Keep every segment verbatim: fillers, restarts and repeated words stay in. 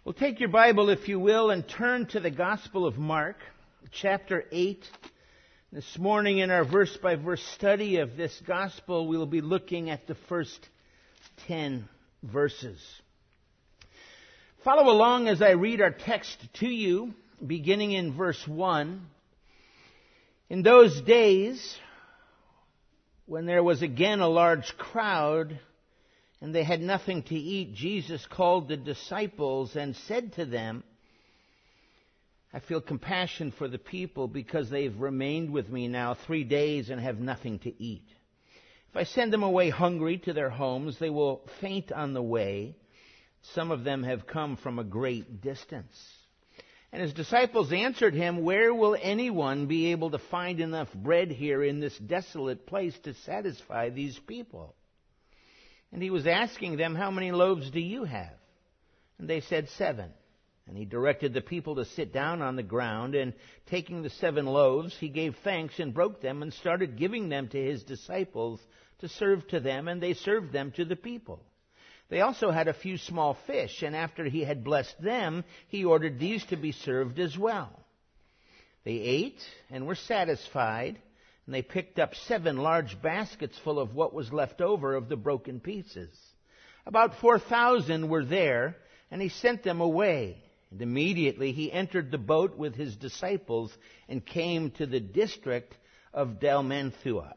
Well, take your Bible, if you will, and turn to the Gospel of Mark, chapter eight. This morning in our verse-by-verse study of this Gospel, we'll be looking at the first ten verses. Follow along as I read our text to you, beginning in verse one. In those days, when there was again a large crowd, and they had nothing to eat, Jesus called the disciples and said to them, I feel compassion for the people because they've remained with me now three days and have nothing to eat. If I send them away hungry to their homes, they will faint on the way. Some of them have come from a great distance. And his disciples answered him, Where will anyone be able to find enough bread here in this desolate place to satisfy these people? And he was asking them, How many loaves do you have? And they said, Seven. And he directed the people to sit down on the ground, and taking the seven loaves, he gave thanks and broke them and started giving them to his disciples to serve to them, and they served them to the people. They also had a few small fish, and after he had blessed them, he ordered these to be served as well. They ate and were satisfied, and they picked up seven large baskets full of what was left over of the broken pieces. About four thousand were there, and he sent them away. And immediately he entered the boat with his disciples and came to the district of Dalmanutha.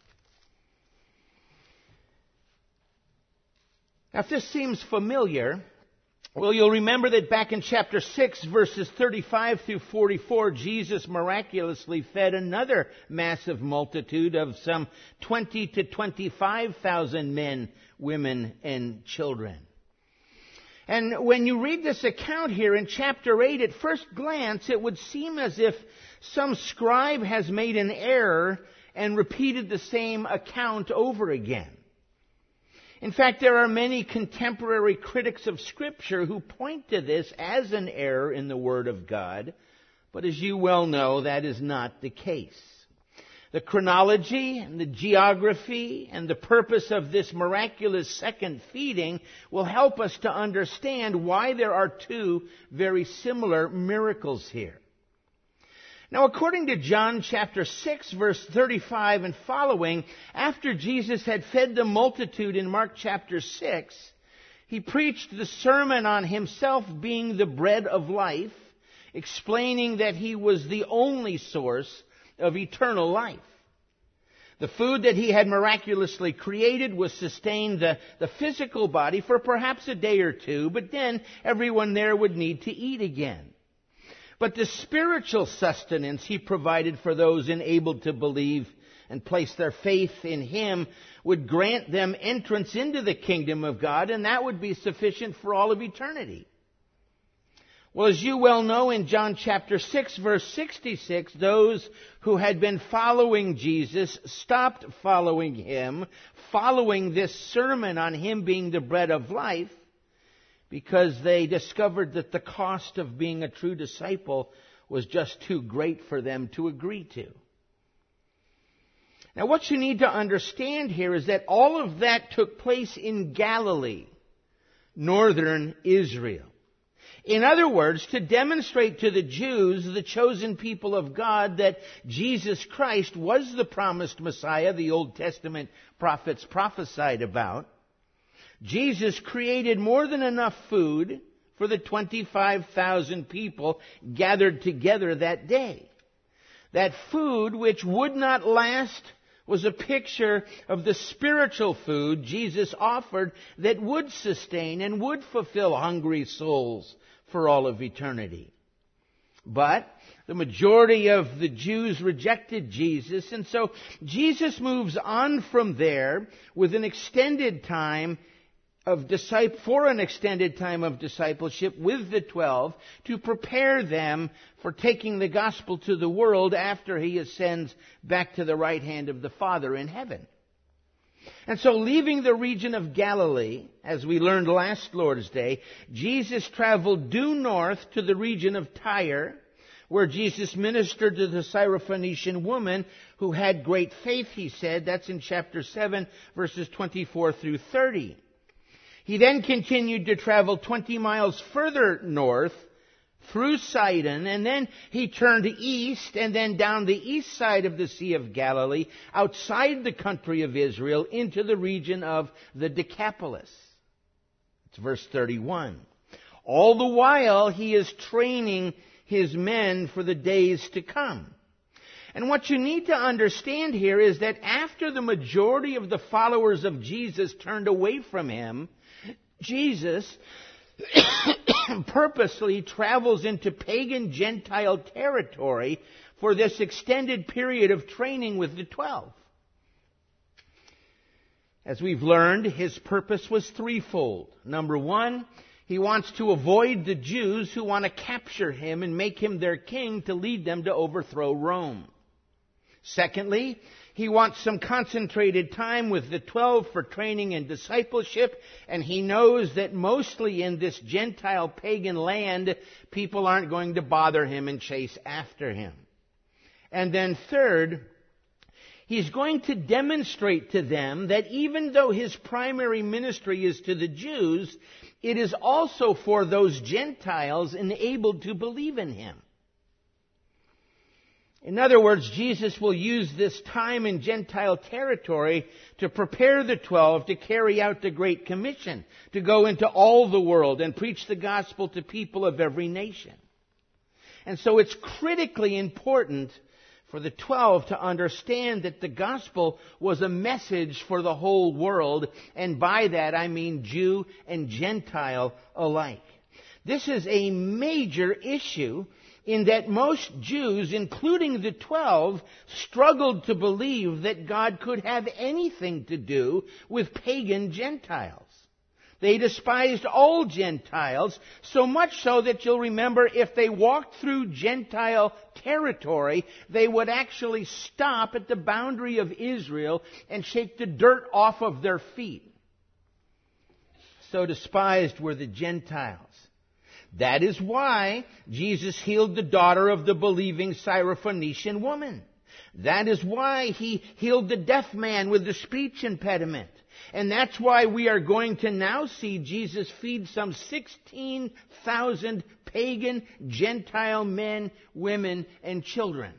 Now, if this seems familiar, well, you'll remember that back in chapter six, verses thirty-five through forty-four, Jesus miraculously fed another massive multitude of some twenty to twenty-five thousand men, women, and children. And when you read this account here in chapter eight, at first glance, it would seem as if some scribe has made an error and repeated the same account over again. In fact, there are many contemporary critics of Scripture who point to this as an error in the Word of God, but as you well know, that is not the case. The chronology and the geography and the purpose of this miraculous second feeding will help us to understand why there are two very similar miracles here. Now, according to John chapter six, verse thirty-five and following, after Jesus had fed the multitude in Mark chapter six, he preached the sermon on himself being the bread of life, explaining that he was the only source of eternal life. The food that he had miraculously created was sustain the, the physical body for perhaps a day or two, but then everyone there would need to eat again. But the spiritual sustenance he provided for those enabled to believe and place their faith in him would grant them entrance into the kingdom of God, and that would be sufficient for all of eternity. Well, as you well know, in John chapter six, verse sixty-six, those who had been following Jesus stopped following him, following this sermon on him being the bread of life, because they discovered that the cost of being a true disciple was just too great for them to agree to. Now, what you need to understand here is that all of that took place in Galilee, northern Israel. In other words, to demonstrate to the Jews, the chosen people of God, that Jesus Christ was the promised Messiah the Old Testament prophets prophesied about, Jesus created more than enough food for the twenty-five thousand people gathered together that day. That food, which would not last, was a picture of the spiritual food Jesus offered that would sustain and would fulfill hungry souls for all of eternity. But the majority of the Jews rejected Jesus, and so Jesus moves on from there with an extended time of disciple, for an extended time of discipleship with the twelve to prepare them for taking the gospel to the world after he ascends back to the right hand of the Father in heaven. And so, leaving the region of Galilee, as we learned last Lord's Day, Jesus traveled due north to the region of Tyre, where Jesus ministered to the Syrophoenician woman who had great faith, he said. That's in chapter seven, verses twenty-four through thirty. He then continued to travel twenty miles further north through Sidon, and then he turned east and then down the east side of the Sea of Galilee, outside the country of Israel, into the region of the Decapolis. It's verse thirty-one. All the while he is training his men for the days to come. And what you need to understand here is that after the majority of the followers of Jesus turned away from him, Jesus purposely travels into pagan Gentile territory for this extended period of training with the twelve. As we've learned, his purpose was threefold. Number one, he wants to avoid the Jews who want to capture him and make him their king to lead them to overthrow Rome. Secondly, he wants some concentrated time with the twelve for training and discipleship, and he knows that mostly in this Gentile pagan land, people aren't going to bother him and chase after him. And then third, he's going to demonstrate to them that even though his primary ministry is to the Jews, it is also for those Gentiles enabled to believe in him. In other words, Jesus will use this time in Gentile territory to prepare the twelve to carry out the Great Commission, to go into all the world and preach the gospel to people of every nation. And so it's critically important for the twelve to understand that the gospel was a message for the whole world, and by that I mean Jew and Gentile alike. This is a major issue in that most Jews, including the twelve, struggled to believe that God could have anything to do with pagan Gentiles. They despised all Gentiles, so much so that you'll remember if they walked through Gentile territory, they would actually stop at the boundary of Israel and shake the dirt off of their feet. So despised were the Gentiles. That is why Jesus healed the daughter of the believing Syrophoenician woman. That is why he healed the deaf man with the speech impediment. And that's why we are going to now see Jesus feed some sixteen thousand pagan Gentile men, women, and children.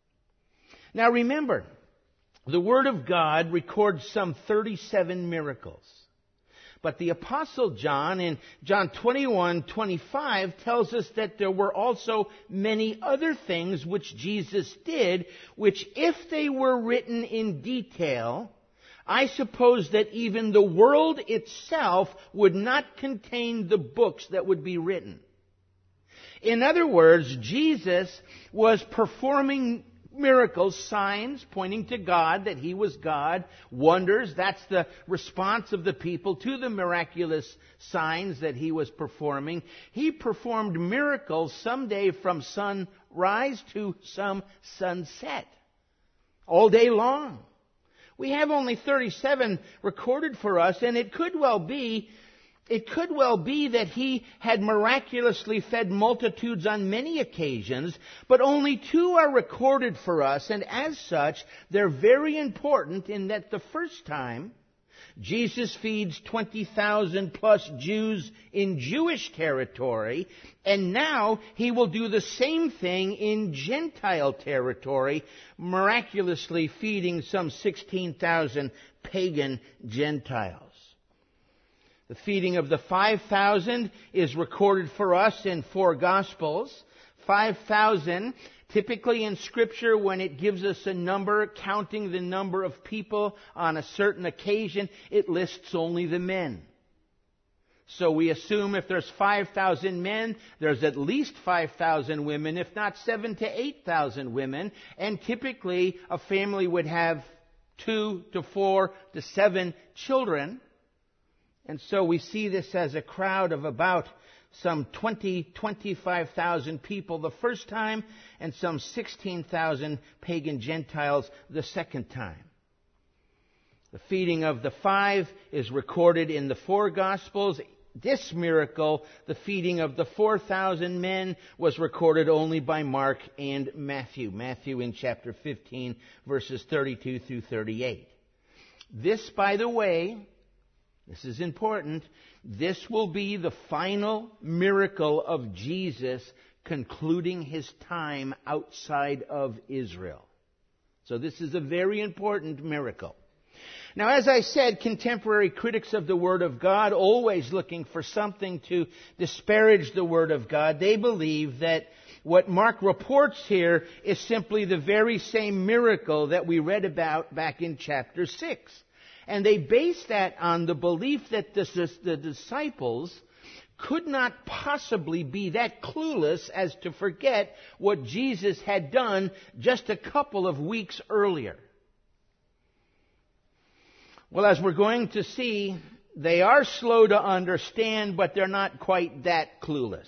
Now remember, the Word of God records some thirty-seven miracles. But the Apostle John in John twenty-one twenty-five tells us that there were also many other things which Jesus did, which if they were written in detail, I suppose that even the world itself would not contain the books that would be written. In other words, Jesus was performing miracles, signs pointing to God, that he was God, wonders, that's the response of the people to the miraculous signs that he was performing. He performed miracles someday from sunrise to some sunset, all day long. We have only thirty-seven recorded for us, and it could well be It could well be that he had miraculously fed multitudes on many occasions, but only two are recorded for us, and as such, they're very important in that the first time, Jesus feeds twenty thousand plus Jews in Jewish territory, and now he will do the same thing in Gentile territory, miraculously feeding some sixteen thousand pagan Gentiles. The feeding of the five thousand is recorded for us in four Gospels. five thousand, typically in Scripture, when it gives us a number, counting the number of people on a certain occasion, it lists only the men. So we assume if there's five thousand men, there's at least five thousand women, if not seven to eight thousand women. And typically, a family would have two to four to seven children. And so we see this as a crowd of about some twenty, twenty-five thousand people the first time, and some sixteen thousand pagan Gentiles the second time. The feeding of the five is recorded in the four Gospels. This miracle, the feeding of the four thousand men, was recorded only by Mark and Matthew. Matthew in chapter fifteen, verses thirty-two through thirty-eight. This, by the way, This is important. This will be the final miracle of Jesus concluding his time outside of Israel. So this is a very important miracle. Now, as I said, contemporary critics of the Word of God, always looking for something to disparage the Word of God, they believe that what Mark reports here is simply the very same miracle that we read about back in chapter six. And they base that on the belief that the, the disciples could not possibly be that clueless as to forget what Jesus had done just a couple of weeks earlier. Well, as we're going to see, they are slow to understand, but they're not quite that clueless.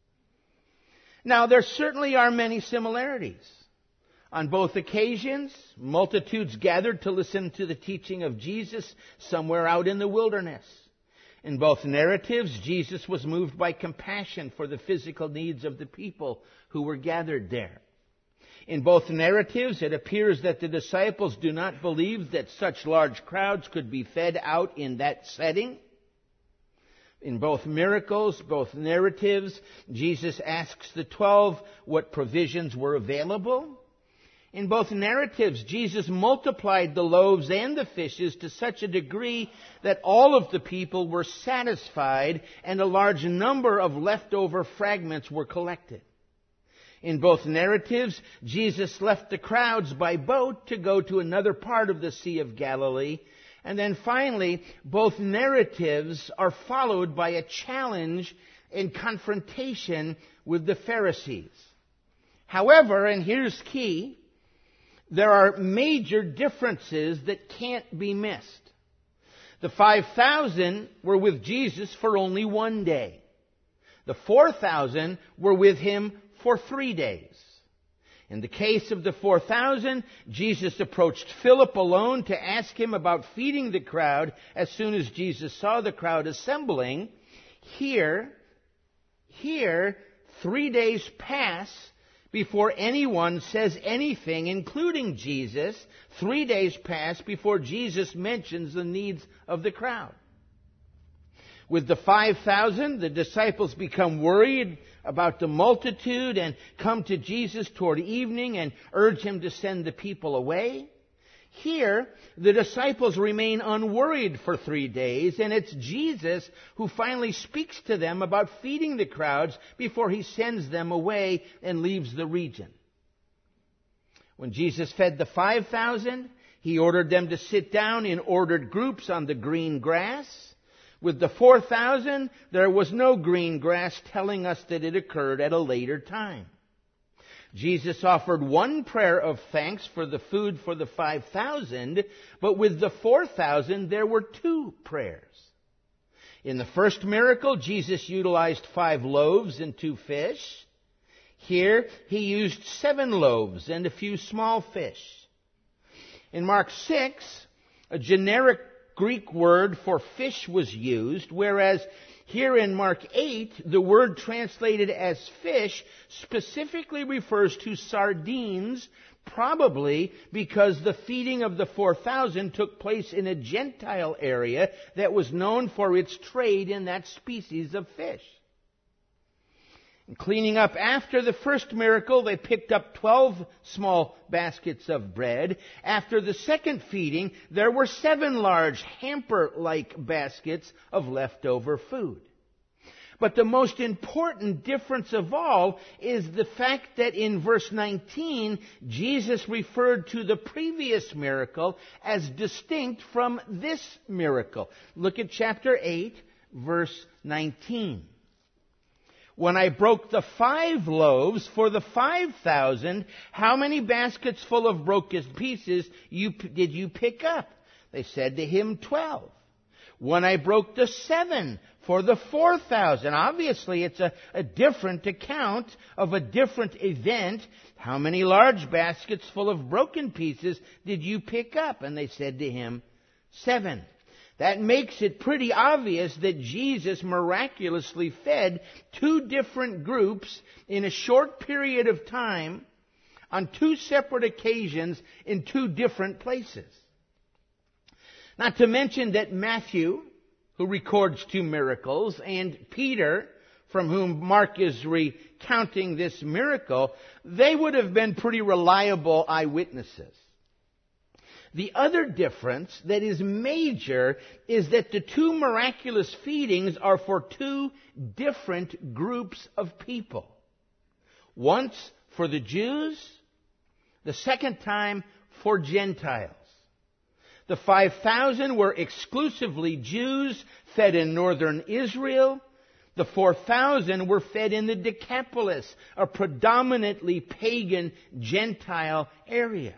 Now, there certainly are many similarities. On both occasions, multitudes gathered to listen to the teaching of Jesus somewhere out in the wilderness. In both narratives, Jesus was moved by compassion for the physical needs of the people who were gathered there. In both narratives, it appears that the disciples do not believe that such large crowds could be fed out in that setting. In both miracles, both narratives, Jesus asks the twelve what provisions were available. In both narratives, Jesus multiplied the loaves and the fishes to such a degree that all of the people were satisfied and a large number of leftover fragments were collected. In both narratives, Jesus left the crowds by boat to go to another part of the Sea of Galilee. And then finally, both narratives are followed by a challenge and confrontation with the Pharisees. However, and here's key, there are major differences that can't be missed. The five thousand were with Jesus for only one day. The four thousand were with him for three days. In the case of the four thousand, Jesus approached Philip alone to ask him about feeding the crowd as soon as Jesus saw the crowd assembling. Here, here, three days pass before anyone says anything, including Jesus. Three days pass before Jesus mentions the needs of the crowd. With the five thousand, the disciples become worried about the multitude and come to Jesus toward evening and urge him to send the people away. Here, the disciples remain unworried for three days, and it's Jesus who finally speaks to them about feeding the crowds before he sends them away and leaves the region. When Jesus fed the five thousand, he ordered them to sit down in ordered groups on the green grass. With the four thousand, there was no green grass, telling us that it occurred at a later time. Jesus offered one prayer of thanks for the food for the five thousand, but with the four thousand, there were two prayers. In the first miracle, Jesus utilized five loaves and two fish. Here, he used seven loaves and a few small fish. In Mark six, a generic Greek word for fish was used, whereas here in Mark eight, the word translated as fish specifically refers to sardines, probably because the feeding of the four thousand took place in a Gentile area that was known for its trade in that species of fish. In cleaning up after the first miracle, they picked up twelve small baskets of bread. After the second feeding, there were seven large hamper-like baskets of leftover food. But the most important difference of all is the fact that in verse nineteen, Jesus referred to the previous miracle as distinct from this miracle. Look at chapter eight, verse nineteen. When I broke the five loaves for the five thousand, how many baskets full of broken pieces you, did you pick up? They said to him, twelve. When I broke the seven for the four thousand, obviously it's a, a different account of a different event. How many large baskets full of broken pieces did you pick up? And they said to him, seven. That makes it pretty obvious that Jesus miraculously fed two different groups in a short period of time on two separate occasions in two different places. Not to mention that Matthew who records two miracles, and Peter, from whom Mark is recounting this miracle, they would have been pretty reliable eyewitnesses. The other difference that is major is that the two miraculous feedings are for two different groups of people. Once for the Jews, the second time for Gentiles. The five thousand were exclusively Jews fed in northern Israel. The four thousand were fed in the Decapolis, a predominantly pagan Gentile area.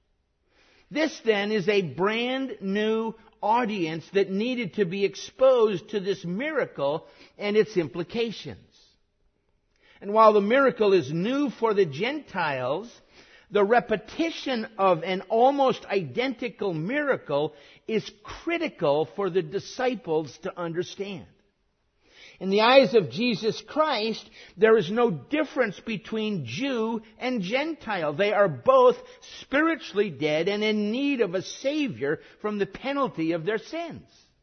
This then is a brand new audience that needed to be exposed to this miracle and its implications. And while the miracle is new for the Gentiles, the repetition of an almost identical miracle is critical for the disciples to understand. In the eyes of Jesus Christ, there is no difference between Jew and Gentile. They are both spiritually dead and in need of a Savior from the penalty of their sins.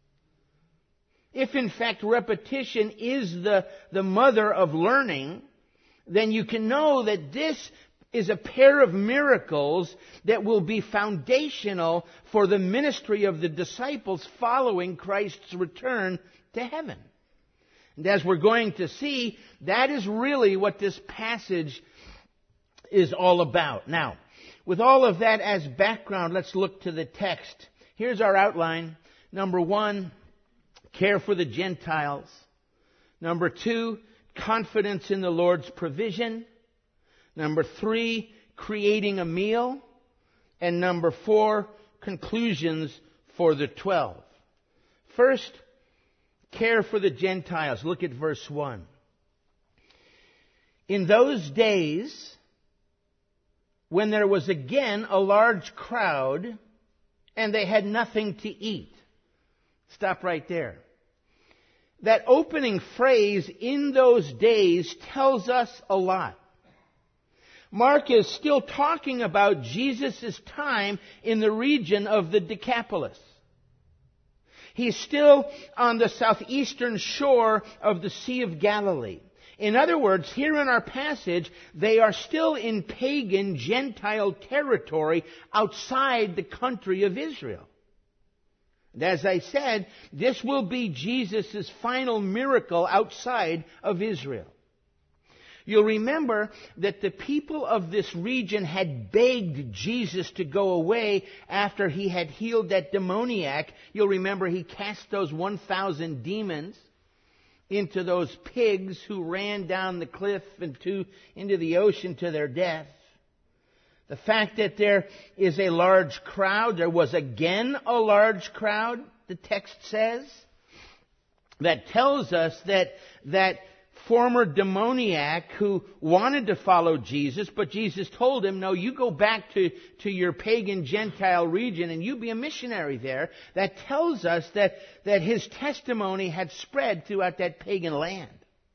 If in fact repetition is the, the mother of learning, then you can know that this is a pair of miracles that will be foundational for the ministry of the disciples following Christ's return to heaven. And as we're going to see, that is really what this passage is all about. Now, with all of that as background, let's look to the text. Here's our outline. Number one, care for the Gentiles. Number two, confidence in the Lord's provision. Number three, creating a meal. And number four, conclusions for the twelve. First, care for the Gentiles. Look at verse one. In those days, when there was again a large crowd, and they had nothing to eat. Stop right there. That opening phrase, in those days, tells us a lot. Mark is still talking about Jesus' time in the region of the Decapolis. He's still on the southeastern shore of the Sea of Galilee. In other words, here in our passage, they are still in pagan Gentile territory outside the country of Israel. And as I said, this will be Jesus' final miracle outside of Israel. You'll remember that the people of this region had begged Jesus to go away after he had healed that demoniac. You'll remember he cast those one thousand demons into those pigs who ran down the cliff into, into the ocean to their death. The fact that there is a large crowd, there was again a large crowd, the text says, that tells us that that former demoniac who wanted to follow Jesus, but Jesus told him, no, you go back to, to your pagan Gentile region and you be a missionary there. That tells us that, that his testimony had spread throughout that pagan land.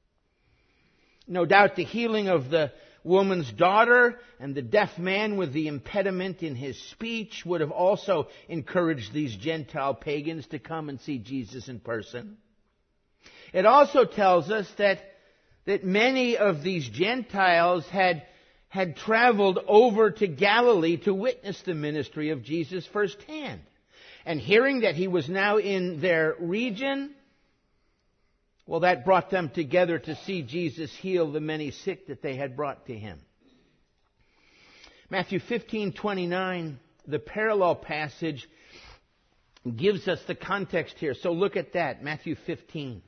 No doubt the healing of the woman's daughter and the deaf man with the impediment in his speech would have also encouraged these Gentile pagans to come and see Jesus in person. It also tells us that that many of these Gentiles had, had traveled over to Galilee to witness the ministry of Jesus firsthand. And hearing that he was now in their region, well, that brought them together to see Jesus heal the many sick that they had brought to him. Matthew fifteen twenty-nine, the parallel passage, gives us the context here. So look at that, Matthew fifteen.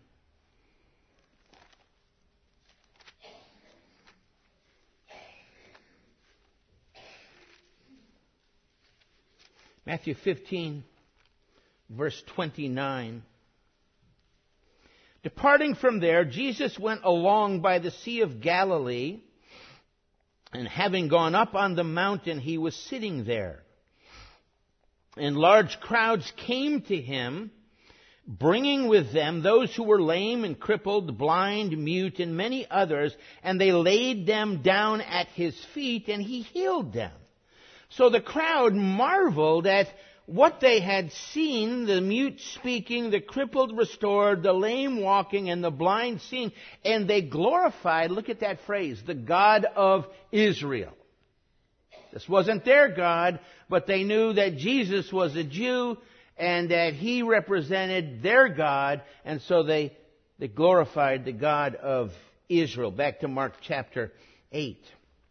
Matthew fifteen, verse twenty-nine. Departing from there, Jesus went along by the Sea of Galilee, and having gone up on the mountain, he was sitting there. And large crowds came to him, bringing with them those who were lame and crippled, blind, mute, and many others, and they laid them down at his feet, and he healed them. So the crowd marveled at what they had seen, the mute speaking, the crippled restored, the lame walking, and the blind seeing, and they glorified, look at that phrase, the God of Israel. This wasn't their God, but they knew that Jesus was a Jew and that he represented their God, and so they, they glorified the God of Israel. Back to Mark chapter eight.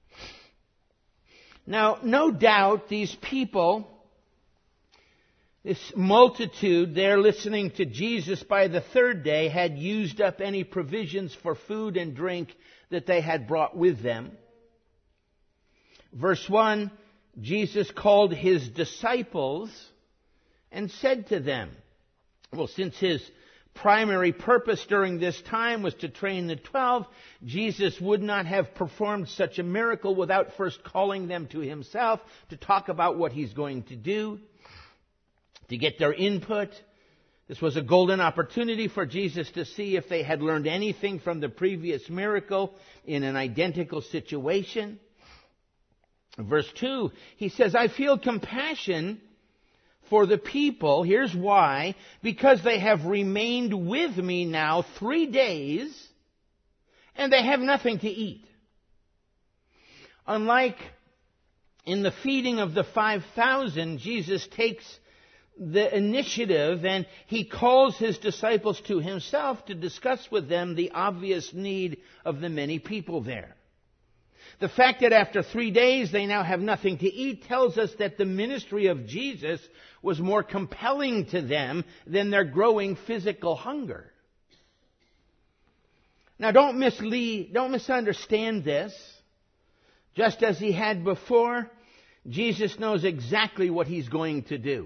Now, no doubt these people, this multitude there listening to Jesus by the third day, had used up any provisions for food and drink that they had brought with them. Verse one, Jesus called his disciples and said to them, well, since his primary purpose during this time was to train the twelve, Jesus would not have performed such a miracle without first calling them to himself to talk about what he's going to do, to get their input. This was a golden opportunity for Jesus to see if they had learned anything from the previous miracle in an identical situation. Verse two, he says, I feel compassion for the people. Here's why. Because they have remained with me now three days, and they have nothing to eat. Unlike in the feeding of the five thousand, Jesus takes the initiative and he calls his disciples to himself to discuss with them the obvious need of the many people there. The fact that after three days they now have nothing to eat tells us that the ministry of Jesus was more compelling to them than their growing physical hunger. Now don't mislead, don't misunderstand this. Just as he had before, Jesus knows exactly what he's going to do.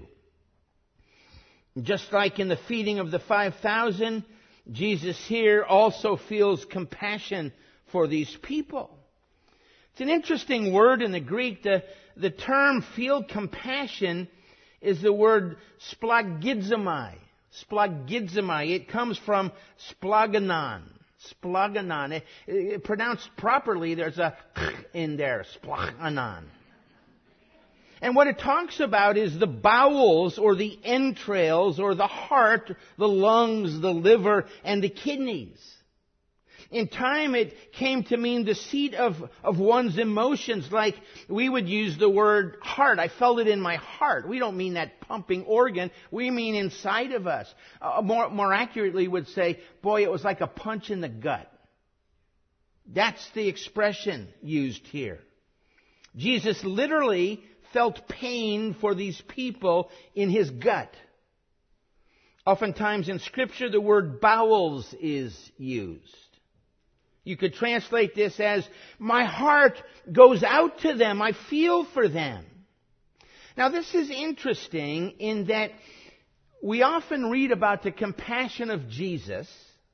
Just like in the feeding of the five thousand, Jesus here also feels compassion for these people. It's an interesting word in the Greek. The, the term feel compassion is the word splagizomai. Splagizomai. It comes from splaganon. Splaganon. It, it, pronounced properly, there's a in there. Splaganon. And what it talks about is the bowels or the entrails or the heart, the lungs, the liver, and the kidneys. In time, it came to mean the seat of, of one's emotions, like we would use the word heart. I felt it in my heart. We don't mean that pumping organ. We mean inside of us. Uh, more, more accurately would say, boy, it was like a punch in the gut. That's the expression used here. Jesus literally felt pain for these people in his gut. Oftentimes in Scripture, the word bowels is used. You could translate this as, my heart goes out to them. I feel for them. Now this is interesting in that we often read about the compassion of Jesus,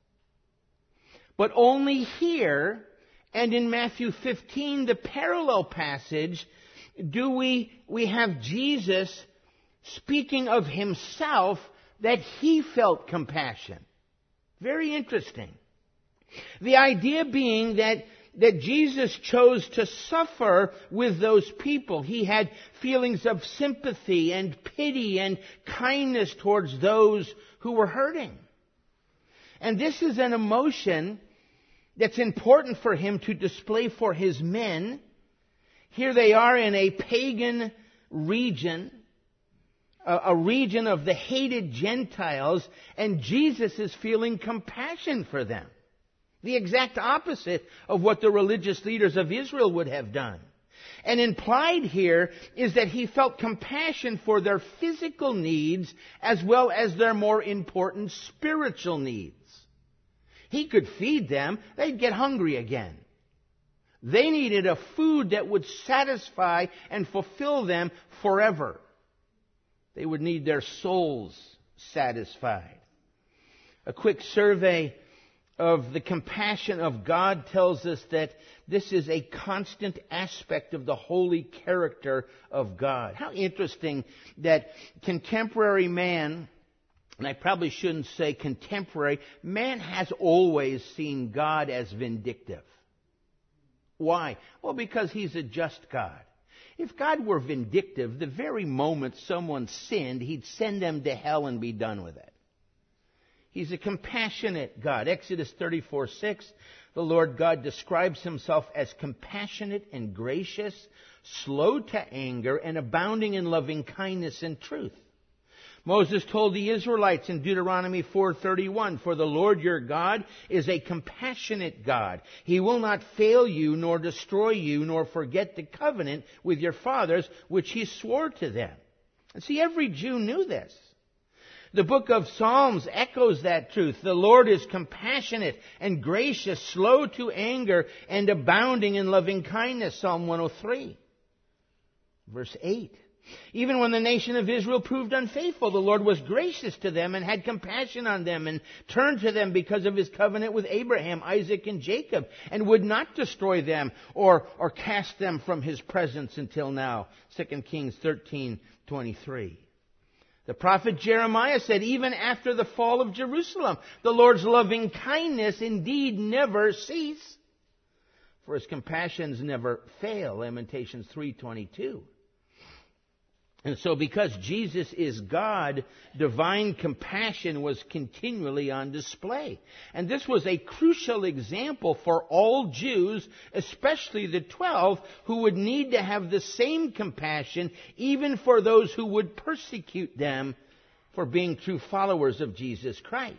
but only here and in Matthew fifteen, the parallel passage, do we, we have Jesus speaking of himself that he felt compassion. Very interesting. The idea being that, that Jesus chose to suffer with those people. He had feelings of sympathy and pity and kindness towards those who were hurting. And this is an emotion that's important for him to display for his men. Here they are in a pagan region, a, a region of the hated Gentiles, and Jesus is feeling compassion for them. The exact opposite of what the religious leaders of Israel would have done. And implied here is that he felt compassion for their physical needs as well as their more important spiritual needs. He could feed them, they'd get hungry again. They needed a food that would satisfy and fulfill them forever. They would need their souls satisfied. A quick survey of the compassion of God tells us that this is a constant aspect of the holy character of God. How interesting that contemporary man, and I probably shouldn't say contemporary, man has always seen God as vindictive. Why? Well, because he's a just God. If God were vindictive, the very moment someone sinned, He'd send them to hell and be done with it. He's a compassionate God. Exodus thirty-four six, the Lord God describes Himself as compassionate and gracious, slow to anger, and abounding in loving kindness and truth. Moses told the Israelites in Deuteronomy four thirty-one, for the Lord your God is a compassionate God. He will not fail you, nor destroy you, nor forget the covenant with your fathers, which He swore to them. And see, every Jew knew this. The book of Psalms echoes that truth. The Lord is compassionate and gracious, slow to anger, and abounding in loving kindness. Psalm one oh three, verse eight. Even when the nation of Israel proved unfaithful, the Lord was gracious to them and had compassion on them and turned to them because of His covenant with Abraham, Isaac, and Jacob, and would not destroy them or, or cast them from His presence until now. Second Kings thirteen twenty-three. The prophet Jeremiah said, even after the fall of Jerusalem, the Lord's loving kindness indeed never cease, for His compassions never fail. Lamentations three twenty-two. And so because Jesus is God, divine compassion was continually on display. And this was a crucial example for all Jews, especially the twelve, who would need to have the same compassion even for those who would persecute them for being true followers of Jesus Christ.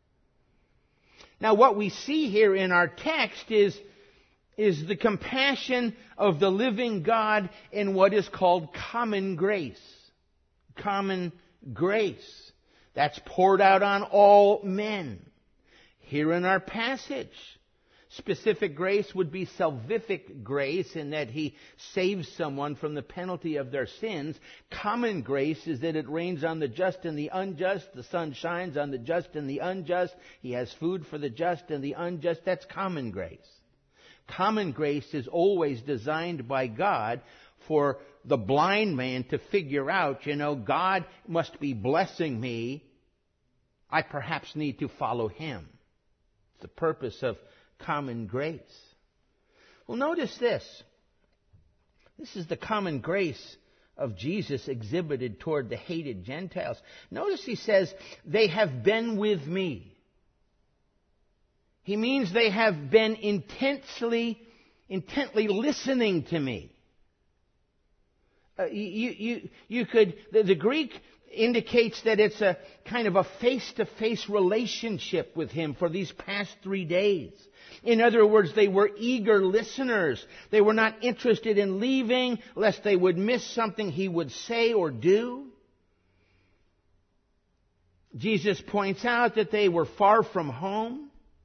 Now what we see here in our text is is the compassion of the living God in what is called common grace. Common grace. That's poured out on all men. Here in our passage, specific grace would be salvific grace in that He saves someone from the penalty of their sins. Common grace is that it rains on the just and the unjust. The sun shines on the just and the unjust. He has food for the just and the unjust. That's common grace. Common grace is always designed by God for the blind man to figure out, you know, God must be blessing me. I perhaps need to follow Him. It's the purpose of common grace. Well, notice this. This is the common grace of Jesus exhibited toward the hated Gentiles. Notice He says, they have been with me. He means they have been intensely, intently listening to me. Uh, you, you, you could, the, the Greek indicates that it's a kind of a face-to-face relationship with Him for these past three days. In other words, they were eager listeners. They were not interested in leaving lest they would miss something He would say or do. Jesus points out that they were far from home.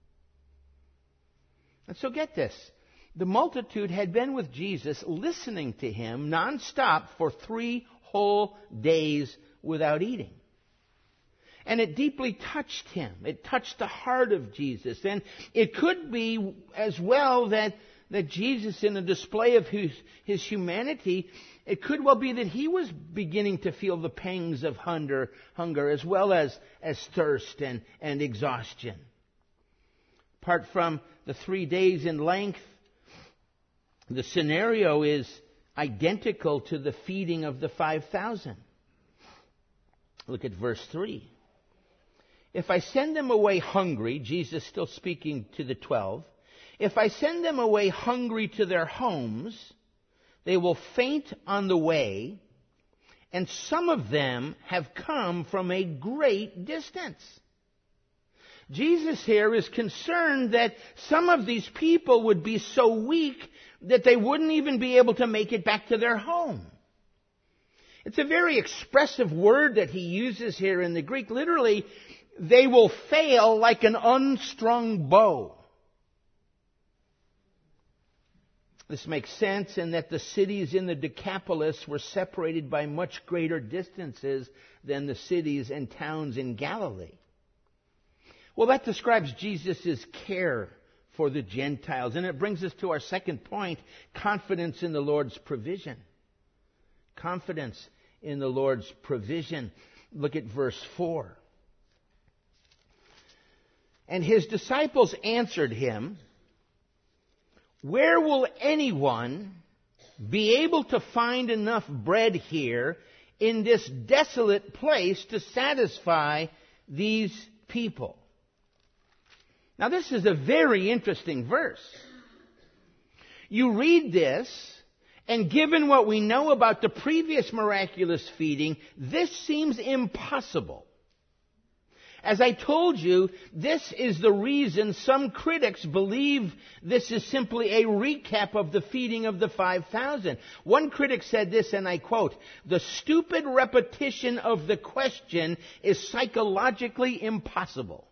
And so get this. The multitude had been with Jesus, listening to Him nonstop for three whole days without eating. And it deeply touched Him. It touched the heart of Jesus. And it could be as well that, that Jesus, in a display of his, his humanity, it could well be that He was beginning to feel the pangs of hunger, hunger as well as, as thirst and, and exhaustion. Apart from the three days in length, the scenario is identical to the feeding of the five thousand. Look at verse three. If I send them away hungry, Jesus still speaking to the twelve, if I send them away hungry to their homes, they will faint on the way, and some of them have come from a great distance. Jesus here is concerned that some of these people would be so weak that they wouldn't even be able to make it back to their home. It's a very expressive word that He uses here in the Greek. Literally, they will fail like an unstrung bow. This makes sense in that the cities in the Decapolis were separated by much greater distances than the cities and towns in Galilee. Well, that describes Jesus' care for the Gentiles. And it brings us to our second point, confidence in the Lord's provision. Confidence in the Lord's provision. Look at verse four. And His disciples answered Him, where will anyone be able to find enough bread here in this desolate place to satisfy these people? Now, this is a very interesting verse. You read this, and given what we know about the previous miraculous feeding, this seems impossible. As I told you, this is the reason some critics believe this is simply a recap of the feeding of the five thousand. One critic said this, and I quote, "The stupid repetition of the question is psychologically impossible."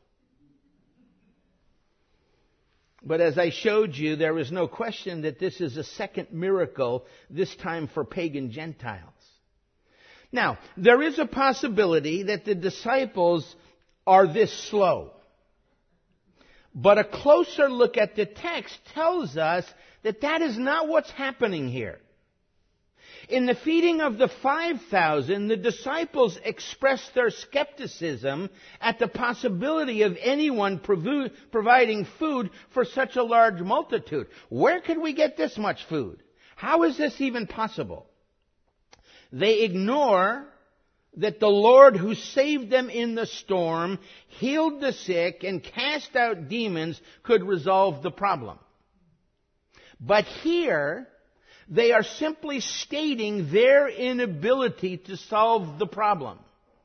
But as I showed you, there is no question that this is a second miracle, this time for pagan Gentiles. Now, there is a possibility that the disciples are this slow. But a closer look at the text tells us that that is not what's happening here. In the feeding of the five thousand, the disciples expressed their skepticism at the possibility of anyone provu- providing food for such a large multitude. Where could we get this much food? How is this even possible? They ignore that the Lord who saved them in the storm, healed the sick, and cast out demons could resolve the problem. But here, they are simply stating their inability to solve the problem.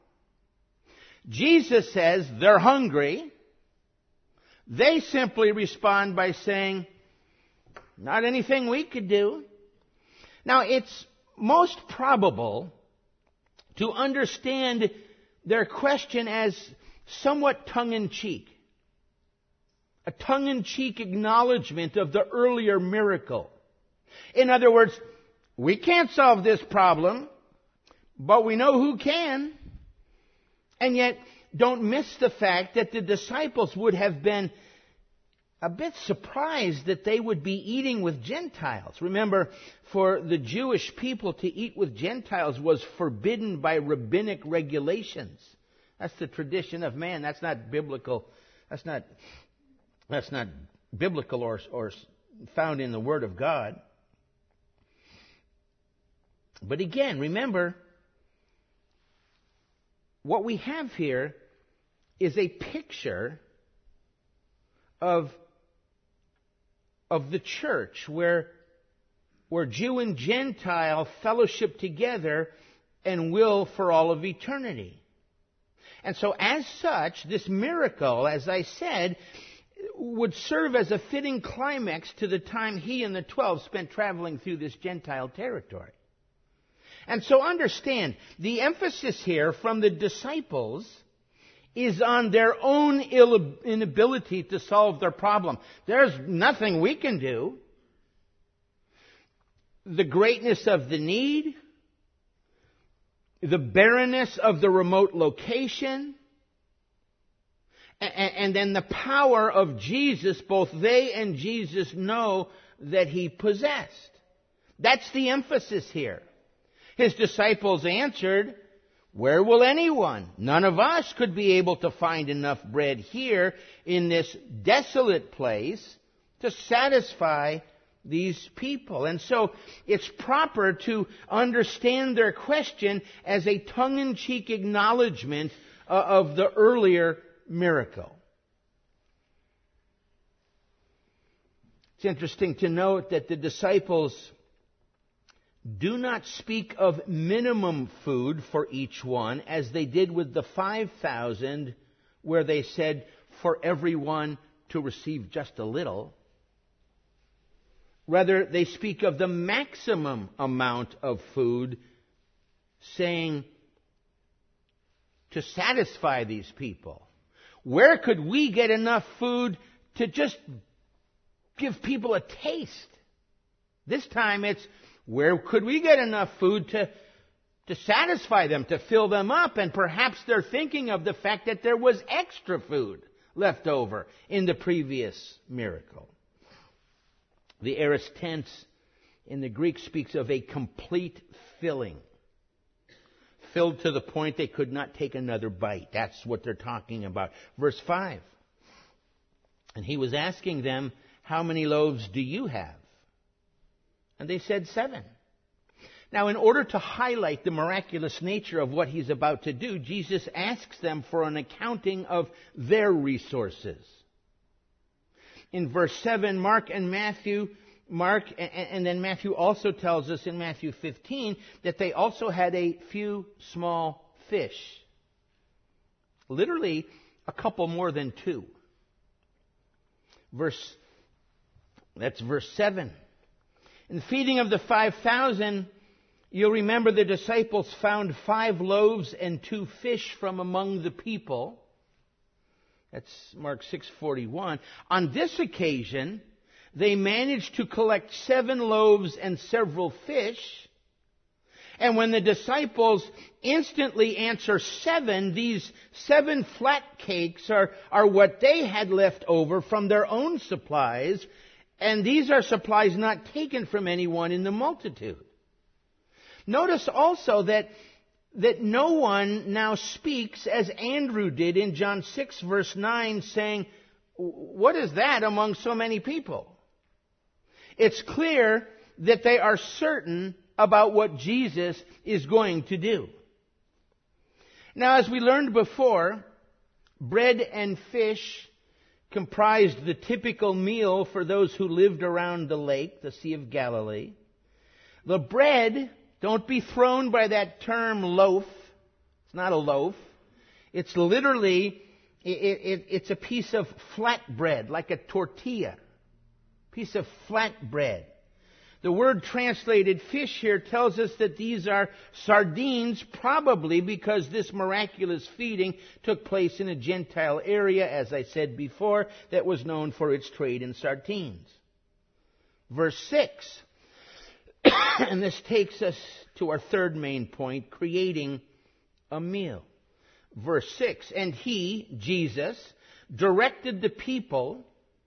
Jesus says they're hungry. They simply respond by saying, "Not anything we could do." Now, it's most probable to understand their question as somewhat tongue-in-cheek. A tongue-in-cheek acknowledgement of the earlier miracle. In other words, we can't solve this problem, but we know who can. And yet, don't miss the fact that the disciples would have been a bit surprised that they would be eating with Gentiles. Remember, for the Jewish people to eat with Gentiles was forbidden by rabbinic regulations. That's the tradition of man. That's not biblical. That's not, that's not biblical or, or found in the Word of God. But again, remember, what we have here is a picture of, of the church where, where Jew and Gentile fellowship together and will for all of eternity. And so as such, this miracle, as I said, would serve as a fitting climax to the time he and the twelve spent traveling through this Gentile territory. And so understand, the emphasis here from the disciples is on their own inability to solve their problem. There's nothing we can do. The greatness of the need, the barrenness of the remote location, and then the power of Jesus, both they and Jesus know that he possessed. That's the emphasis here. His disciples answered, "Where will anyone? None of us could be able to find enough bread here in this desolate place to satisfy these people." And so it's proper to understand their question as a tongue-in-cheek acknowledgement of the earlier miracle. It's interesting to note that the disciples do not speak of minimum food for each one, as they did with the five thousand, where they said for everyone to receive just a little. Rather, they speak of the maximum amount of food, saying to satisfy these people. Where could we get enough food to just give people a taste? This time it's, where could we get enough food to, to satisfy them, to fill them up? And perhaps they're thinking of the fact that there was extra food left over in the previous miracle. The aorist tense in the Greek speaks of a complete filling. Filled to the point they could not take another bite. That's what they're talking about. Verse five. And he was asking them, "How many loaves do you have?" And they said seven. Now, in order to highlight the miraculous nature of what he's about to do, Jesus asks them for an accounting of their resources. In verse seven, Mark and Matthew, Mark, and then Matthew also tells us in Matthew fifteen that they also had a few small fish. Literally, a couple more than two. Verse, that's verse seven. In the feeding of the five thousand, you'll remember the disciples found five loaves and two fish from among the people. That's Mark six forty-one. On this occasion, they managed to collect seven loaves and several fish. And when the disciples instantly answer seven, these seven flat cakes are, are what they had left over from their own supplies. And these are supplies not taken from anyone in the multitude. Notice also that, that no one now speaks as Andrew did in John six verse nine, saying, "What is that among so many people?" It's clear that they are certain about what Jesus is going to do. Now, as we learned before, bread and fish comprised the typical meal for those who lived around the lake, the Sea of Galilee. The bread, don't be thrown by that term loaf. It's not a loaf. It's literally, it, it, it's a piece of flat bread, like a tortilla. Piece of flat bread. The word translated fish here tells us that these are sardines, probably because this miraculous feeding took place in a Gentile area, as I said before, that was known for its trade in sardines. Verse six. And this takes us to our third main point, creating a meal. Verse six. And he, Jesus, directed the people,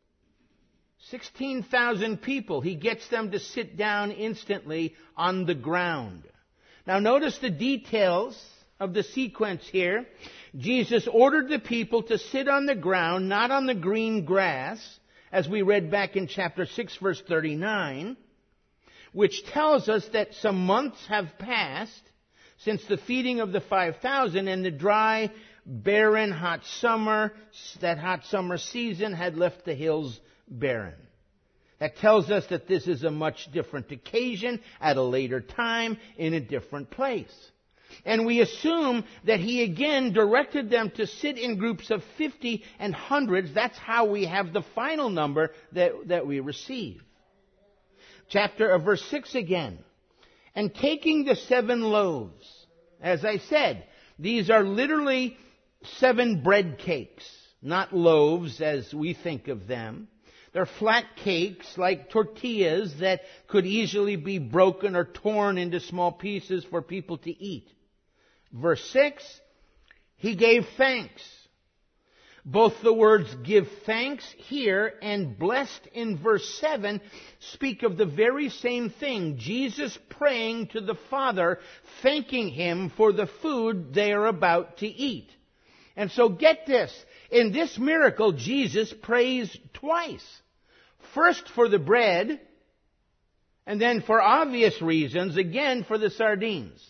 sixteen thousand people, he gets them to sit down instantly on the ground. Now notice the details of the sequence here. Jesus ordered the people to sit on the ground, not on the green grass, as we read back in chapter six, verse thirty-nine, which tells us that some months have passed since the feeding of the five thousand, and the dry, barren, hot summer, that hot summer season had left the hills barren. That tells us that this is a much different occasion at a later time in a different place. And we assume that he again directed them to sit in groups of fifty and hundreds. That's how we have the final number that, that we receive. Chapter of verse six again. And taking the seven loaves, as I said, these are literally seven bread cakes, not loaves as we think of them. They're flat cakes like tortillas that could easily be broken or torn into small pieces for people to eat. Verse six, he gave thanks. Both the words give thanks here and blessed in verse seven speak of the very same thing. Jesus praying to the Father, thanking him for the food they are about to eat. And so get this. In this miracle, Jesus prays twice. First for the bread, and then for obvious reasons, again for the sardines.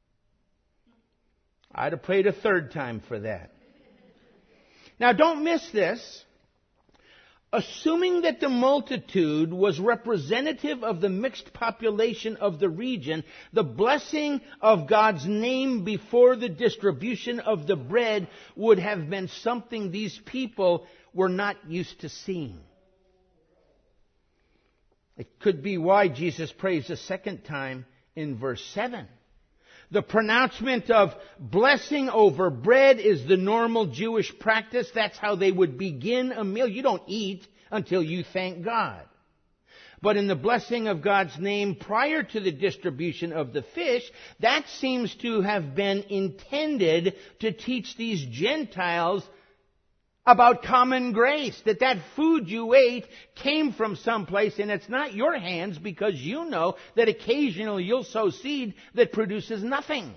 I'd have prayed a third time for that. Now don't miss this. Assuming that the multitude was representative of the mixed population of the region, the blessing of God's name before the distribution of the bread would have been something these people were not used to seeing. It could be why Jesus prays a second time in verse seven. The pronouncement of blessing over bread is the normal Jewish practice. That's how they would begin a meal. You don't eat until you thank God. But in the blessing of God's name prior to the distribution of the fish, that seems to have been intended to teach these Gentiles about common grace, that that food you ate came from someplace and it's not your hands, because you know that occasionally you'll sow seed that produces nothing.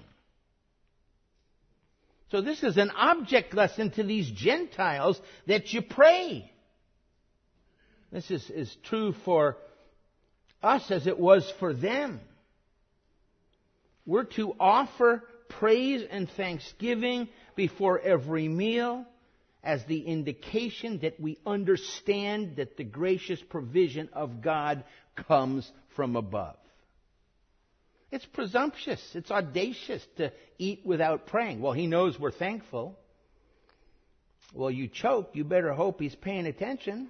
So this is an object lesson to these Gentiles that you pray. This is, is true for us as it was for them. We're to offer praise and thanksgiving before every meal as the indication that we understand that the gracious provision of God comes from above. It's presumptuous. It's audacious to eat without praying. Well, He knows we're thankful. Well, you choke. You better hope He's paying attention.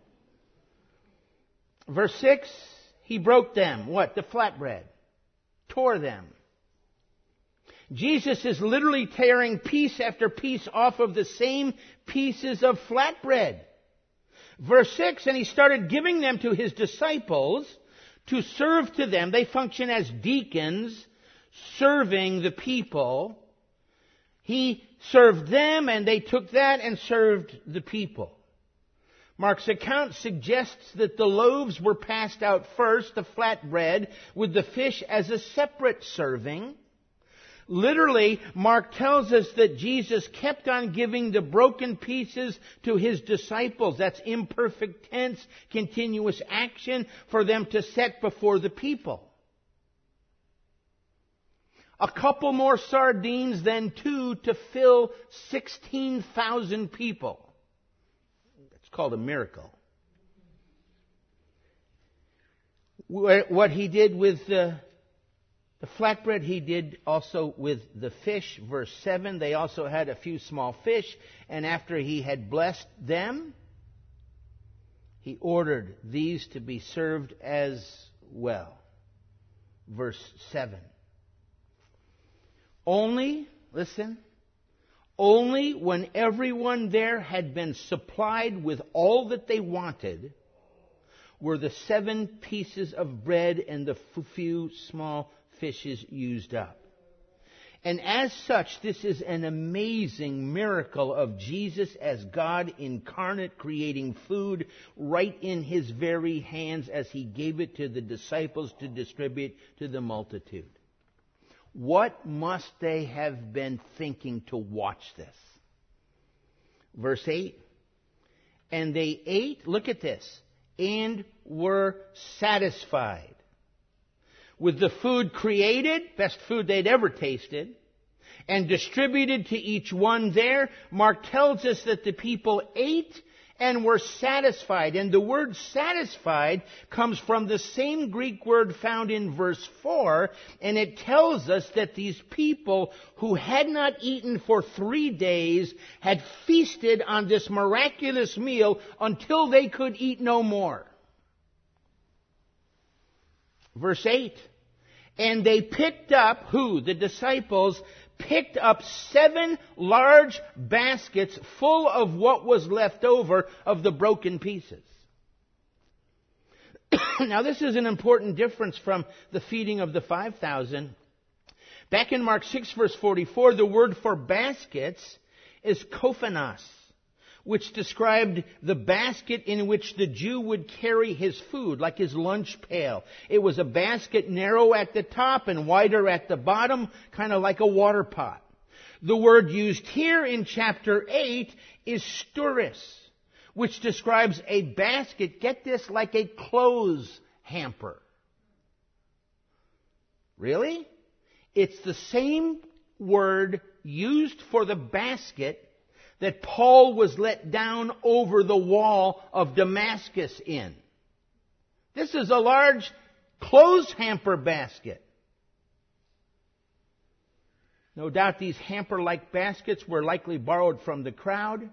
Verse six, He broke them. What? The flatbread. Tore them. Jesus is literally tearing piece after piece off of the same pieces of flatbread. Verse six, and He started giving them to His disciples to serve to them. They function as deacons, serving the people. He served them, and they took that and served the people. Mark's account suggests that the loaves were passed out first, the flatbread, with the fish as a separate serving. Literally, Mark tells us that Jesus kept on giving the broken pieces to His disciples. That's imperfect tense, continuous action for them to set before the people. A couple more sardines, then two to fill sixteen thousand people. That's called a miracle. What He did with the The flatbread He did also with the fish. Verse seven, they also had a few small fish, and after He had blessed them, He ordered these to be served as well. Verse seven. Only, listen, only when everyone there had been supplied with all that they wanted were the seven pieces of bread and the few small fishes used up. And as such, this is an amazing miracle of Jesus as God incarnate, creating food right in His very hands as He gave it to the disciples to distribute to the multitude. What must they have been thinking to watch this? Verse eight. And they ate, look at this, and were satisfied with the food created, best food they'd ever tasted, and distributed to each one there. Mark tells us that the people ate and were satisfied. And the word satisfied comes from the same Greek word found in verse four, and it tells us that these people who had not eaten for three days had feasted on this miraculous meal until they could eat no more. Verse eight. And they picked up, who? The disciples picked up seven large baskets full of what was left over of the broken pieces. Now this is an important difference from the feeding of the five thousand. Back in Mark six verse forty-four, the word for baskets is kophanos, which described the basket in which the Jew would carry his food, like his lunch pail. It was a basket narrow at the top and wider at the bottom, kind of like a water pot. The word used here in chapter eight is stouris, which describes a basket, get this, like a clothes hamper. Really? It's the same word used for the basket that Paul was let down over the wall of Damascus in. This is a large clothes hamper basket. No doubt these hamper-like baskets were likely borrowed from the crowd.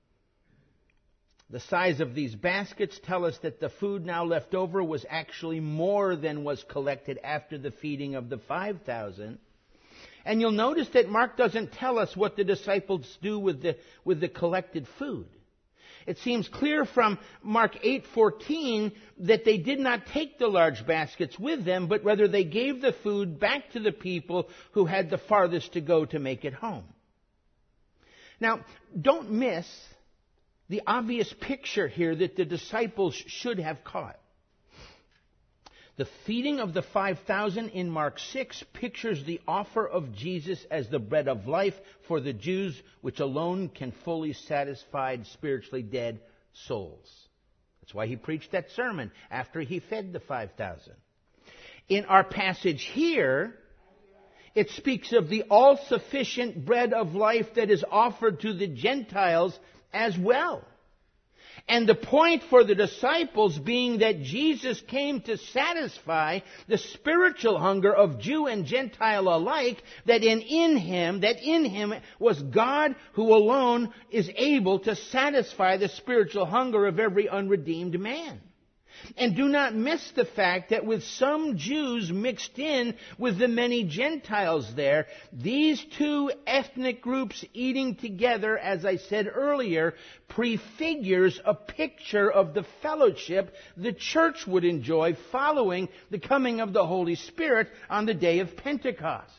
The size of these baskets tell us that the food now left over was actually more than was collected after the feeding of the five thousand. And you'll notice that Mark doesn't tell us what the disciples do with the, with the collected food. It seems clear from Mark eight fourteen that they did not take the large baskets with them, but rather they gave the food back to the people who had the farthest to go to make it home. Now, don't miss the obvious picture here that the disciples should have caught. The feeding of the five thousand in Mark six pictures the offer of Jesus as the bread of life for the Jews, which alone can fully satisfy spiritually dead souls. That's why he preached that sermon after he fed the five thousand. In our passage here, it speaks of the all-sufficient bread of life that is offered to the Gentiles as well. And the point for the disciples being that Jesus came to satisfy the spiritual hunger of Jew and Gentile alike, that in, in Him, that in Him was God who alone is able to satisfy the spiritual hunger of every unredeemed man. And do not miss the fact that with some Jews mixed in with the many Gentiles there, these two ethnic groups eating together, as I said earlier, prefigures a picture of the fellowship the church would enjoy following the coming of the Holy Spirit on the day of Pentecost.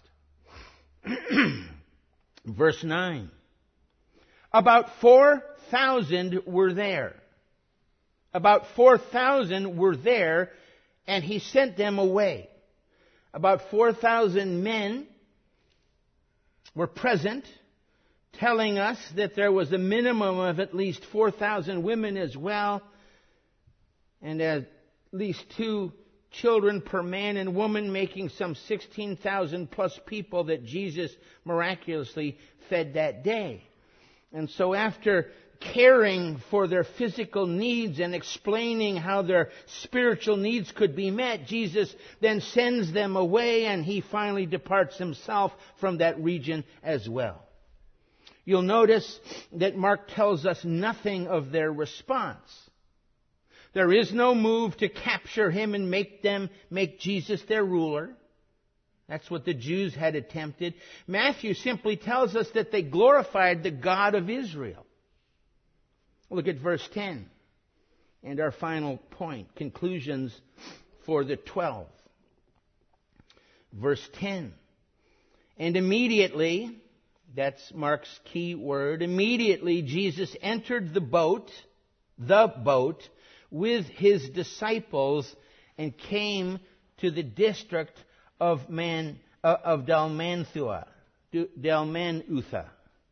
Verse nine. About four thousand were there. About four thousand were there, and he sent them away. About four thousand men were present, telling us that there was a minimum of at least four thousand women as well, and at least two children per man and woman, making some sixteen thousand plus people that Jesus miraculously fed that day. And so after caring for their physical needs and explaining how their spiritual needs could be met, Jesus then sends them away, and he finally departs himself from that region as well. You'll notice that Mark tells us nothing of their response. There is no move to capture him and make them make Jesus their ruler. That's what the Jews had attempted. Matthew simply tells us that they glorified the God of Israel. Look at verse ten and our final point, conclusions for the twelve. Verse ten. And immediately, that's Mark's key word, immediately Jesus entered the boat, the boat, with his disciples and came to the district of Man, uh, of Dalmanutha, Dalmanutha.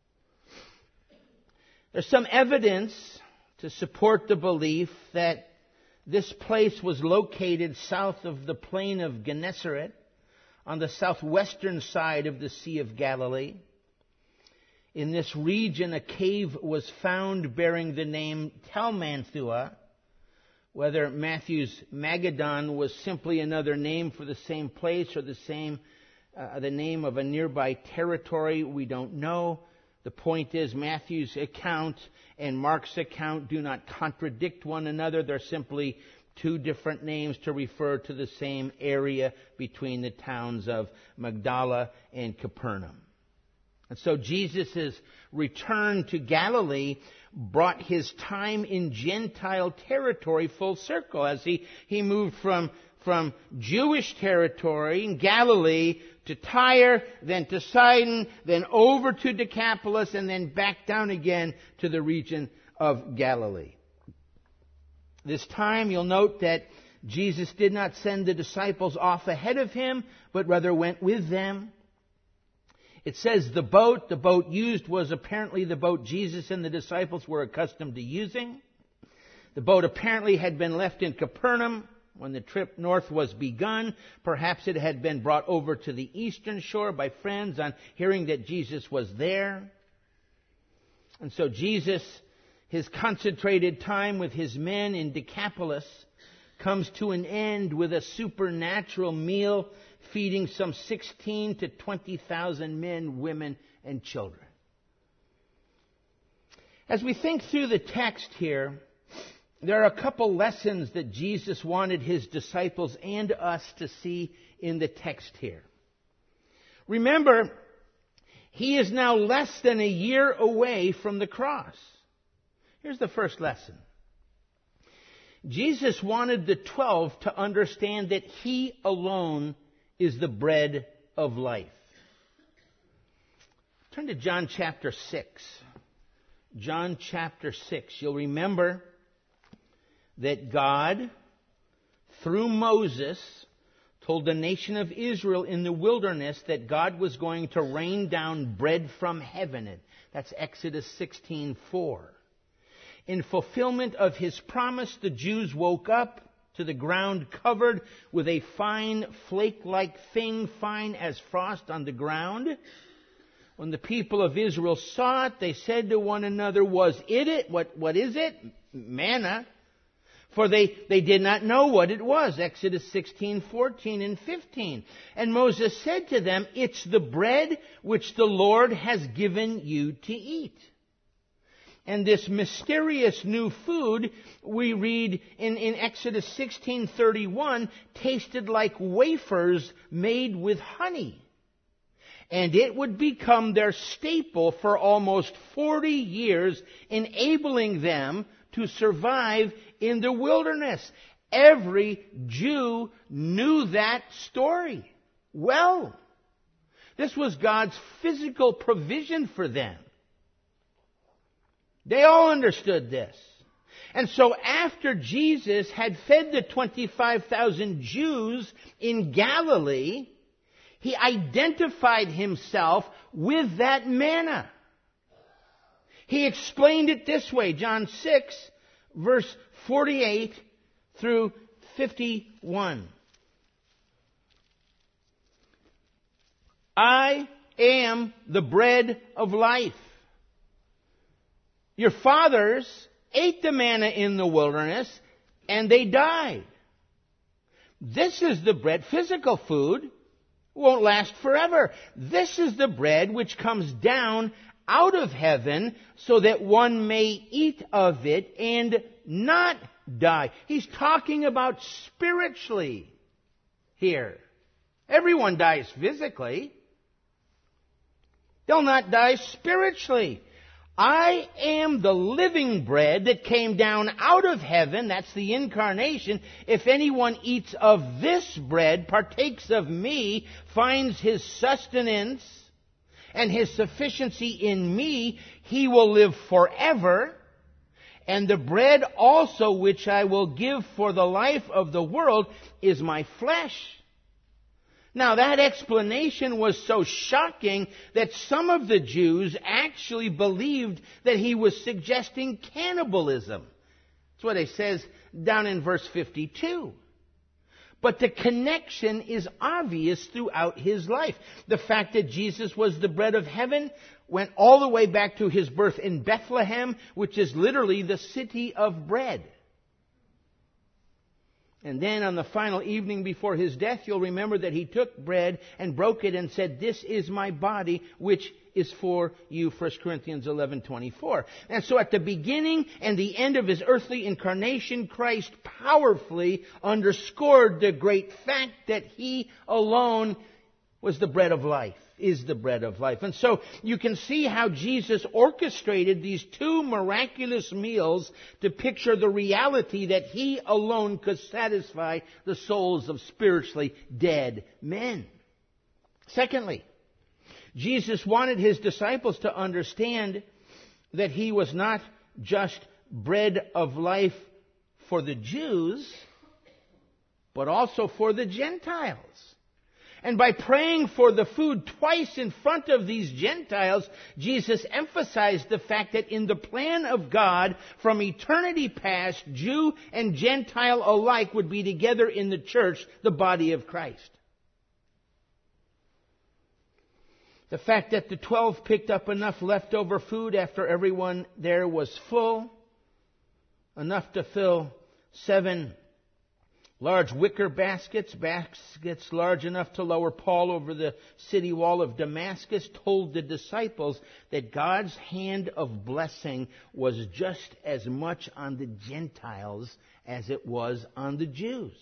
There's some evidence to support the belief that this place was located south of the plain of Gennesaret, on the southwestern side of the Sea of Galilee. In this region, a cave was found bearing the name Dalmanutha. Whether Matthew's Magadan was simply another name for the same place or the same, uh, the name of a nearby territory, we don't know. The point is, Matthew's account and Mark's account do not contradict one another. They're simply two different names to refer to the same area between the towns of Magdala and Capernaum. And so Jesus' return to Galilee brought his time in Gentile territory full circle as he, he moved from, from Jewish territory in Galilee to Tyre, then to Sidon, then over to Decapolis, and then back down again to the region of Galilee. This time you'll note that Jesus did not send the disciples off ahead of him, but rather went with them. It says the boat, the boat used was apparently the boat Jesus and the disciples were accustomed to using. The boat apparently had been left in Capernaum when the trip north was begun. Perhaps it had been brought over to the eastern shore by friends on hearing that Jesus was there. And so Jesus, his concentrated time with his men in Decapolis, comes to an end with a supernatural meal feeding some sixteen to twenty thousand men, women, and children. As we think through the text here, there are a couple lessons that Jesus wanted his disciples and us to see in the text here. Remember, he is now less than a year away from the cross. Here's the first lesson. Jesus wanted the twelve to understand that he alone is the bread of life. Turn to John chapter six. John chapter six. You'll remember that God, through Moses, told the nation of Israel in the wilderness that God was going to rain down bread from heaven. That's Exodus sixteen four. In fulfillment of his promise, the Jews woke up to the ground covered with a fine flake-like thing, fine as frost on the ground. When the people of Israel saw it, they said to one another, "Was it it? What, what is it? Manna." For they, they did not know what it was. Exodus sixteen, fourteen, and fifteen. And Moses said to them, "It's the bread which the Lord has given you to eat." And this mysterious new food, we read in, in Exodus sixteen thirty-one, tasted like wafers made with honey. And it would become their staple for almost forty years, enabling them to survive in the wilderness. Every Jew knew that story well. This was God's physical provision for them. They all understood this. And so after Jesus had fed the twenty-five thousand Jews in Galilee, he identified himself with that manna. He explained it this way, John six, verse forty-eight through fifty-one. "I am the bread of life. Your fathers ate the manna in the wilderness, and they died. This is the bread," physical food, "won't last forever. This is the bread which comes down out of heaven, so that one may eat of it and not die." He's talking about spiritually here. Everyone dies physically. They'll not die spiritually. "I am the living bread that came down out of heaven." That's the incarnation. "If anyone eats of this bread, partakes of me, finds his sustenance and his sufficiency in me, he will live forever. And the bread also which I will give for the life of the world is my flesh." Now that explanation was so shocking that some of the Jews actually believed that he was suggesting cannibalism. That's what it says down in verse fifty-two. But the connection is obvious throughout his life. The fact that Jesus was the bread of heaven went all the way back to his birth in Bethlehem, which is literally the city of bread. And then on the final evening before his death, you'll remember that he took bread and broke it and said, "This is my body, which is for you," First Corinthians eleven twenty-four. And so at the beginning and the end of his earthly incarnation, Christ powerfully underscored the great fact that he alone was the bread of life, is the bread of life. And so you can see how Jesus orchestrated these two miraculous meals to picture the reality that he alone could satisfy the souls of spiritually dead men. Secondly, Jesus wanted his disciples to understand that he was not just bread of life for the Jews, but also for the Gentiles. And by praying for the food twice in front of these Gentiles, Jesus emphasized the fact that in the plan of God, from eternity past, Jew and Gentile alike would be together in the church, the body of Christ. The fact that the twelve picked up enough leftover food after everyone there was full, enough to fill seven large wicker baskets, baskets large enough to lower Paul over the city wall of Damascus, told the disciples that God's hand of blessing was just as much on the Gentiles as it was on the Jews.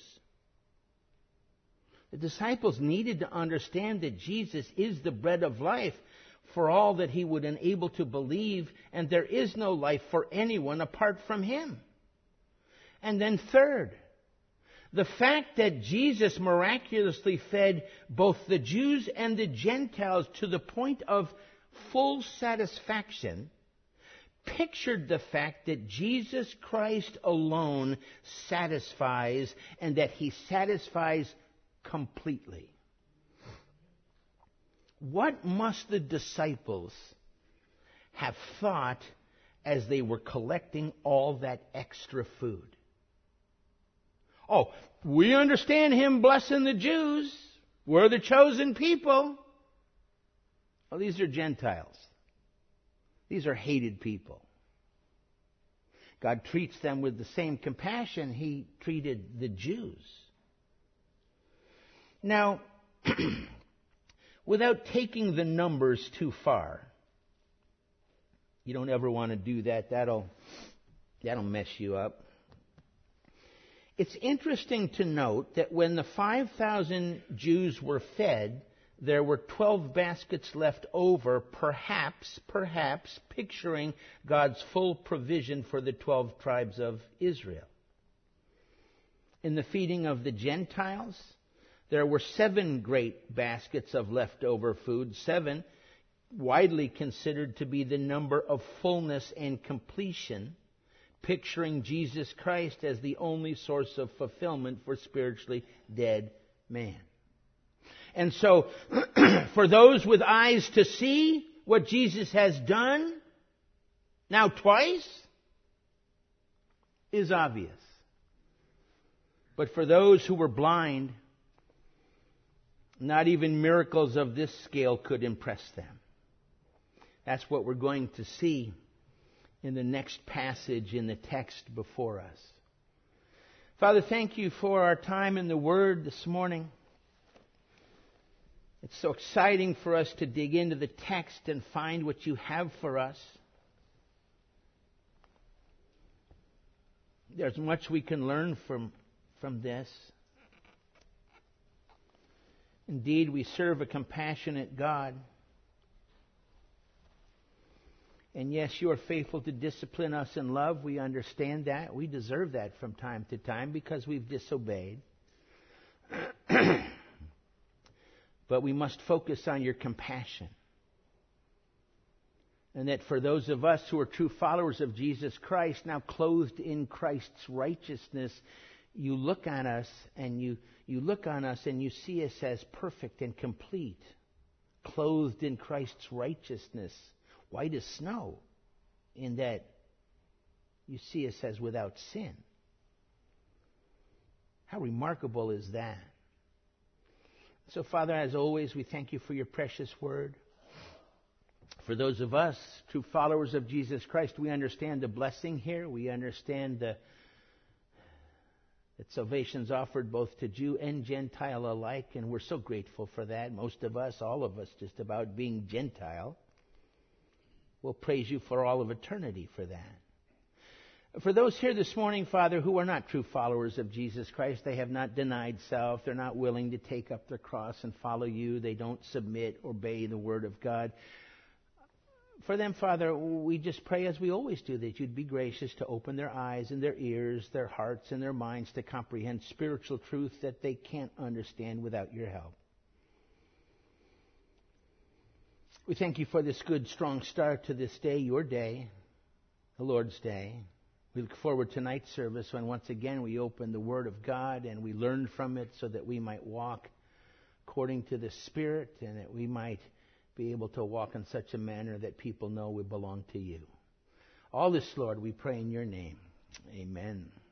The disciples needed to understand that Jesus is the bread of life for all that he would enable to believe, and there is no life for anyone apart from him. And then third, the fact that Jesus miraculously fed both the Jews and the Gentiles to the point of full satisfaction pictured the fact that Jesus Christ alone satisfies, and that he satisfies completely. What must the disciples have thought as they were collecting all that extra food. Oh, we understand him blessing the Jews. We're the chosen people. Well, these are Gentiles. These are hated people. God treats them with the same compassion he treated the Jews. Now, without taking the numbers too far, you don't ever want to do that. That'll, that'll mess you up. It's interesting to note that when the five thousand Jews were fed, there were twelve baskets left over, perhaps, perhaps picturing God's full provision for the twelve tribes of Israel. In the feeding of the Gentiles, there were seven great baskets of leftover food, seven widely considered to be the number of fullness and completion, picturing Jesus Christ as the only source of fulfillment for spiritually dead man. And so, for those with eyes to see what Jesus has done, now twice, is obvious. But for those who were blind, not even miracles of this scale could impress them. That's what we're going to see in the next passage in the text before us. Father, thank you for our time in the Word this morning. It's so exciting for us to dig into the text and find what you have for us. There's much we can learn from, from this. Indeed, we serve a compassionate God. And yes, you are faithful to discipline us in love. We understand that. We deserve that from time to time because we've disobeyed. But we must focus on your compassion. And that for those of us who are true followers of Jesus Christ, now clothed in Christ's righteousness, you look on us and you, you look on us and you see us as perfect and complete, clothed in Christ's righteousness, white as snow, in that you see us as without sin. How remarkable is that? So, Father, as always, we thank you for your precious word. For those of us, true followers of Jesus Christ, we understand the blessing here. We understand the, that salvation is offered both to Jew and Gentile alike, and we're so grateful for that. Most of us, all of us, just about being Gentile. We'll praise you for all of eternity for that. For those here this morning, Father, who are not true followers of Jesus Christ, they have not denied self, they're not willing to take up their cross and follow you, they don't submit, obey the Word of God. For them, Father, we just pray as we always do that you'd be gracious to open their eyes and their ears, their hearts and their minds to comprehend spiritual truth that they can't understand without your help. We thank you for this good, strong start to this day, your day, the Lord's day. We look forward to tonight's service when once again we open the Word of God and we learn from it so that we might walk according to the Spirit and that we might be able to walk in such a manner that people know we belong to you. All this, Lord, we pray in your name. Amen.